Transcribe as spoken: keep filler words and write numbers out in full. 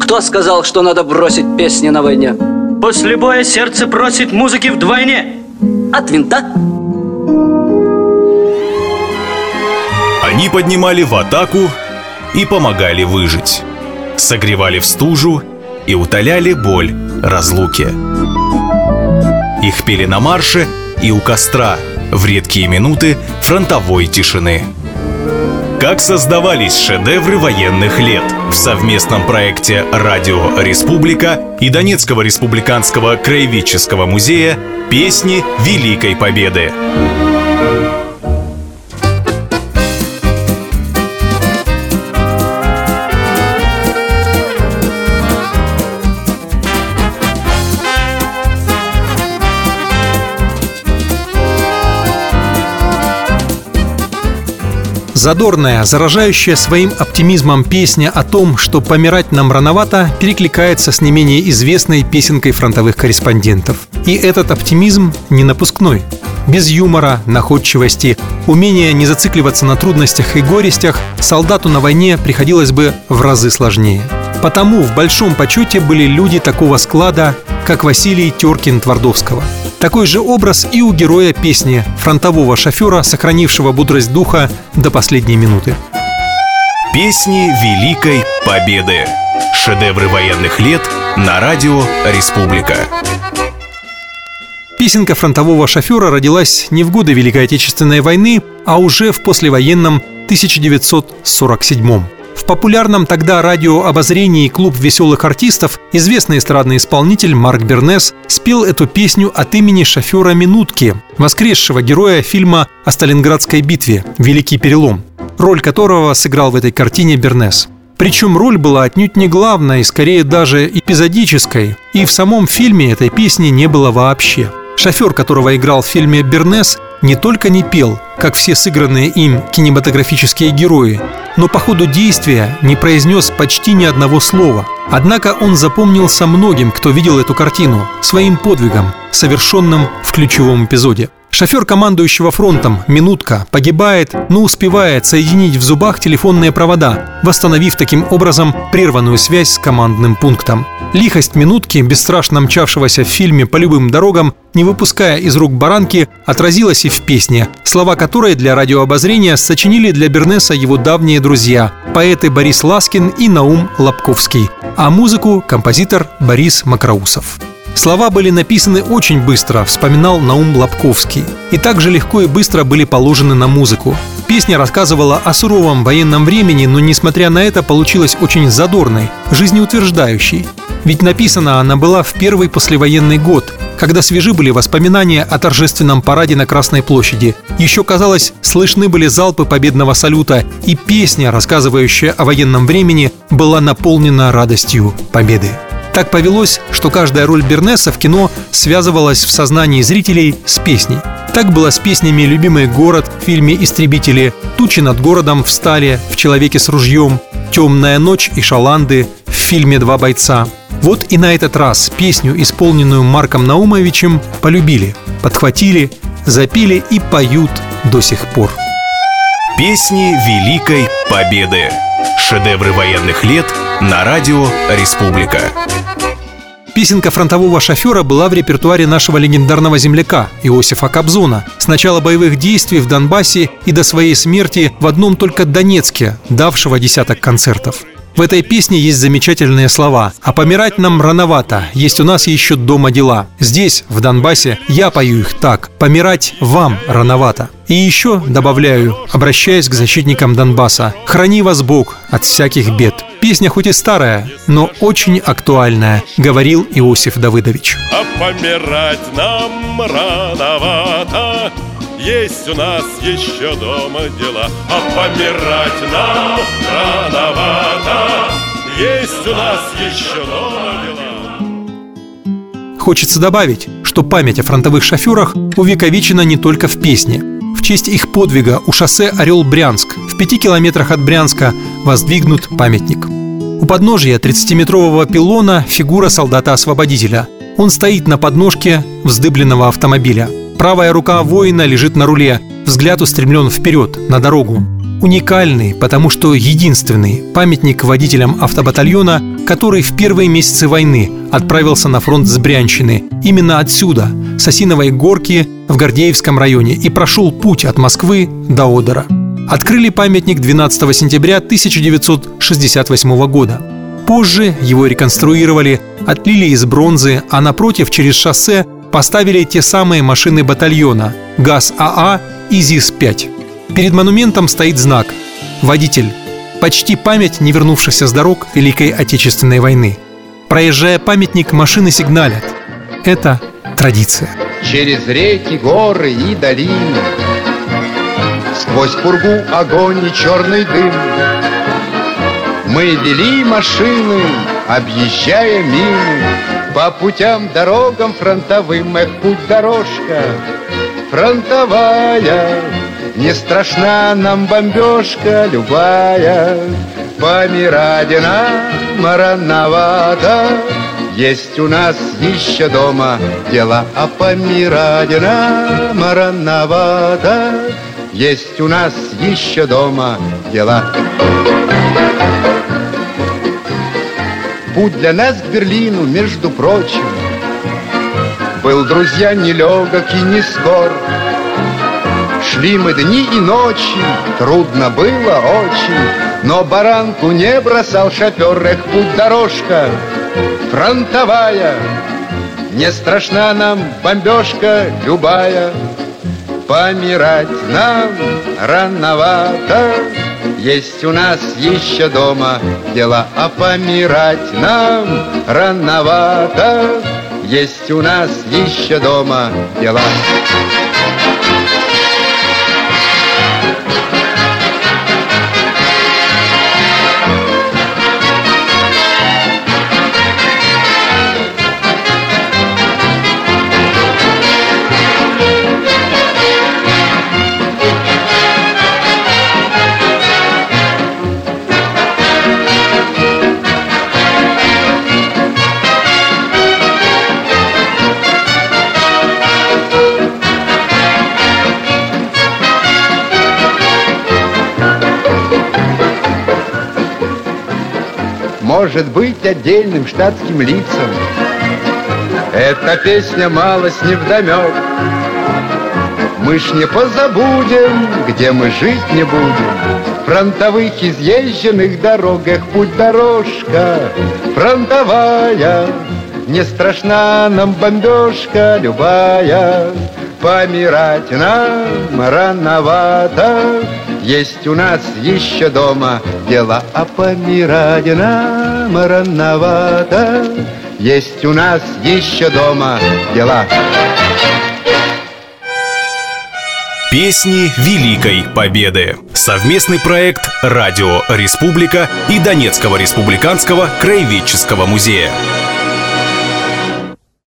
Кто сказал, что надо бросить песни на войне? После боя сердце просит музыки вдвойне. От винта. Они поднимали в атаку и помогали выжить. Согревали в стужу и утоляли боль разлуки. Их пели на марше и у костра в редкие минуты фронтовой тишины. Как создавались шедевры военных лет в совместном проекте «Радио Республика» и Донецкого республиканского краеведческого музея «Песни Великой Победы». Задорная, заражающая своим оптимизмом песня о том, что помирать нам рановато, перекликается с не менее известной песенкой фронтовых корреспондентов. И этот оптимизм не напускной. Без юмора, находчивости, умения не зацикливаться на трудностях и горестях солдату на войне приходилось бы в разы сложнее. Потому в большом почете были люди такого склада, как Василий Теркин-Твардовского. Такой же образ и у героя песни, фронтового шофера, сохранившего бодрость духа до последней минуты. Песни Великой Победы. Шедевры военных лет на радио «Республика». Песенка фронтового шофера родилась не в годы Великой Отечественной войны, а уже в послевоенном тысяча девятьсот сорок седьмом. В популярном тогда радиообозрении «Клуб веселых артистов» известный эстрадный исполнитель Марк Бернес спел эту песню от имени шофера Минутки, воскресшего героя фильма о Сталинградской битве «Великий перелом», роль которого сыграл в этой картине Бернес. Причем роль была отнюдь не главной, скорее даже эпизодической, и в самом фильме этой песни не было вообще. Шофер, которого играл в фильме Бернес, не только не пел, как все сыгранные им кинематографические герои, но по ходу действия не произнес почти ни одного слова. Однако он запомнился многим, кто видел эту картину, своим подвигом, совершенным в ключевом эпизоде. Шофер командующего фронтом, Минутка, погибает, но успевает соединить в зубах телефонные провода, восстановив таким образом прерванную связь с командным пунктом. Лихость Минутки, бесстрашно мчавшегося в фильме по любым дорогам, не выпуская из рук баранки, отразилась и в песне, слова которой для радиообозрения сочинили для Бернеса его давние друзья – поэты Борис Ласкин и Наум Лобковский, а музыку – композитор Борис Макроусов. Слова были написаны очень быстро, вспоминал Наум Лобковский, и также легко и быстро были положены на музыку. Песня рассказывала о суровом военном времени, но, несмотря на это, получилась очень задорной, жизнеутверждающей. Ведь написана она была в первый послевоенный год, когда свежи были воспоминания о торжественном параде на Красной площади. Еще, казалось, слышны были залпы победного салюта, и песня, рассказывающая о военном времени, была наполнена радостью победы. Так повелось, что каждая роль Бернеса в кино связывалась в сознании зрителей с песней. Так было с песнями «Любимый город» в фильме «Истребители», «Тучи над городом» встали в «Человеке с ружьем», «Темная ночь» и «Шаланды» в фильме «Два бойца». Вот и на этот раз песню, исполненную Марком Наумовичем, полюбили, подхватили, запели и поют до сих пор. Песни Великой Победы. Шедевры военных лет на радио «Республика». Песенка фронтового шофера была в репертуаре нашего легендарного земляка Иосифа Кобзона с начала боевых действий в Донбассе и до своей смерти в одном только Донецке, давшего десяток концертов. В этой песне есть замечательные слова: «А помирать нам рановато, есть у нас еще дома дела. Здесь, в Донбассе, я пою их так: помирать вам рановато». И еще добавляю, обращаясь к защитникам Донбасса: «Храни вас Бог от всяких бед». Песня хоть и старая, но очень актуальная, говорил Иосиф Давыдович. А помирать нам рановато, есть у нас еще дома дела. А помирать нам рановато, есть у нас еще дома дела. Хочется добавить, что память о фронтовых шоферах увековечена не только в песне. В честь их подвига у шоссе Орел-Брянск в пяти километрах от Брянска воздвигнут памятник. У подножия тридцатиметрового пилона фигура солдата-освободителя. Он стоит на подножке вздыбленного автомобиля. Правая рука воина лежит на руле, взгляд устремлен вперед, на дорогу. Уникальный, потому что единственный памятник водителям автобатальона, который в первые месяцы войны отправился на фронт с Брянщины, именно отсюда, с Осиновой горки в Гордеевском районе, и прошел путь от Москвы до Одера. Открыли памятник двенадцатого сентября тысяча девятьсот шестьдесят восьмого года. Позже его реконструировали, отлили из бронзы, а напротив, через шоссе, поставили те самые машины батальона ГАЗ-АА и ЗИС-пять. Перед монументом стоит знак «Водитель. Почти память не вернувшихся с дорог Великой Отечественной войны». Проезжая памятник, машины сигналят. Это традиция. Через реки, горы и долины, сквозь пургу огонь и черный дым, мы вели машины, объезжая мины, по путям, дорогам фронтовым. Эх, путь-дорожка фронтовая, не страшна нам бомбежка любая. Помирать нам рановато, есть у нас еще дома дела. А помирать нам рановато, есть у нас еще дома дела. Путь для нас к Берлину, между прочим, был, друзья, нелегок и не скор. Шли мы дни и ночи, трудно было очень, но баранку не бросал шофер. Эх, путь-дорожка фронтовая, не страшна нам бомбежка любая. Помирать нам рановато, есть у нас еще дома дела. А помирать нам рановато, есть у нас еще дома дела. Может быть, отдельным штатским лицам эта песня малость невдомек. Мы ж не позабудем, где мы жить не будем, фронтовых изъезженных дорогах. Путь-дорожка фронтовая, не страшна нам бомбежка любая. Помирать нам рановато, есть у нас еще дома дела. А помирать нам рановато, есть у нас еще дома дела. Песни Великой Победы. Совместный проект «Радио Республика» и Донецкого республиканского краеведческого музея.